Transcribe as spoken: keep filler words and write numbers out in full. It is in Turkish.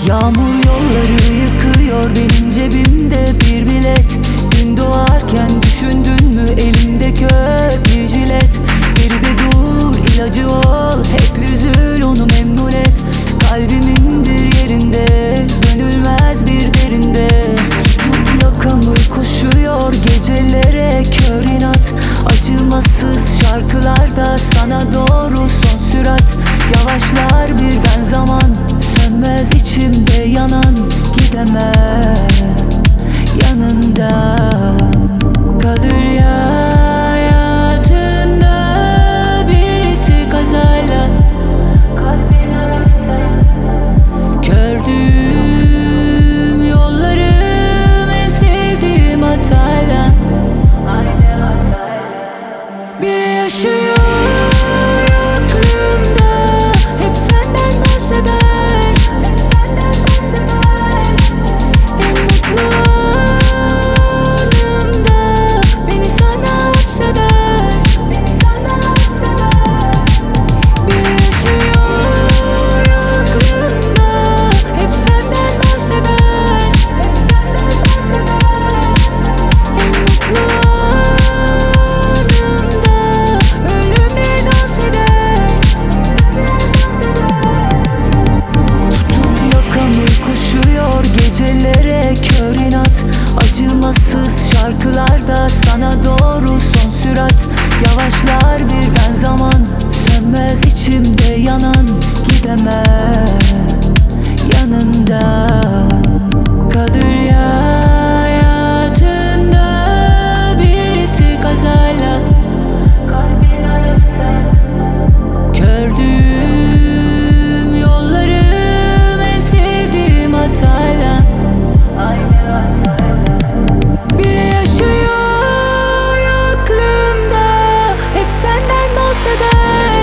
Yağmur yolları yıkıyor, benim cebimde bir bilet. Gün doğarken düşündün mü elimde kök bir jilet. Geride dur, ilacı ol, hep üzül onu memnun et. Kalbimin bir yerinde, dönülmez bir derinde. Tutup yakamı koşuyor gecelere kör inat. Acımasız şarkılarda sana doğru son sürat. Yavaşlar birden zaman, sönmez içimde yanan. Gidemem yanından. Kalır ya hayatında birisi kazayla. Kalbin arafta. Gördüğüm yollarım en sevdiğim hatayla. Aynı hatayla. Biri yaşıyor aklımda, hep senden bahseder. En mutlu anımda beni sana hapseder. Biri yaşıyor aklımda, hep senden bahseder. En mutlu anımda ölümle dans eder. Tutup yakamı koşuyor gecelere kör inat. Acımasız şarkılarda sana doğru son sürat. Yavaşlar birden zaman, sönmez içimde yanan. Gidemem yanından. Kalır ya hayatında birisi kazayla. Kalbin arafta. Gördüğüm yollarım en sevdiğim hatayla. Aynı hatayla. Biri yaşıyor aklımda, hep senden bahseder.